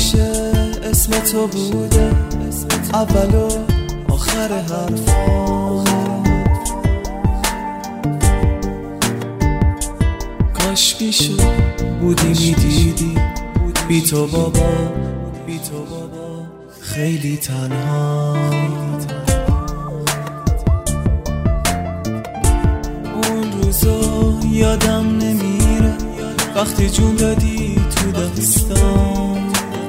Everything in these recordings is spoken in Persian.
همیشه اسم تو بوده اول و آخر حرفا. کاش میشد بودی میدیدی بی تو بابا خیلی تنها. اون روزا یادم نمیره وقتی جون دادی تو دستام.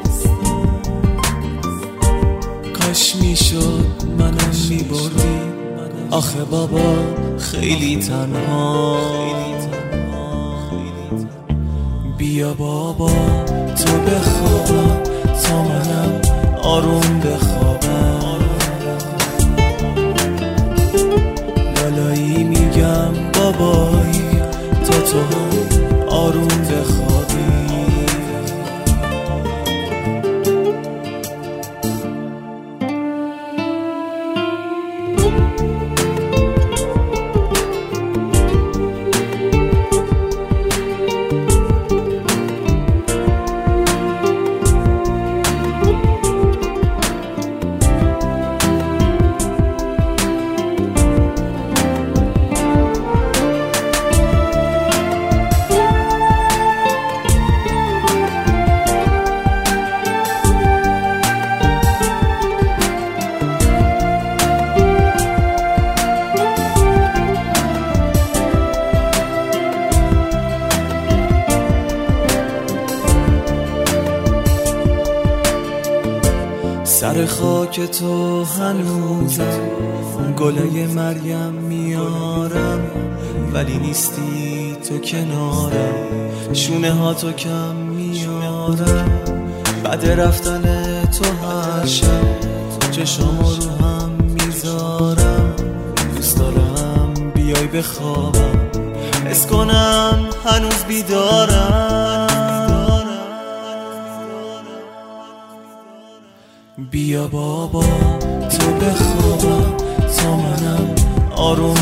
کاش میشد منم میبردی آخه بابا خیلی تنها. بیا بابا تو بخوابم تا منم آروم بخوابم. لالایی میگم بابایی تا تو هم آروم بخوابی. سر خاک تو هنوزم گله مریم میارم ولی نیستی تو کنارم. شونه ها تو کم میارم بعد رفتن تو هر شب چشامو رو هم میذارم. دوست دارم بیای بخوابم حس کنم هنوز بیدارم. بیا بابا تو بخوابم تا منم آروم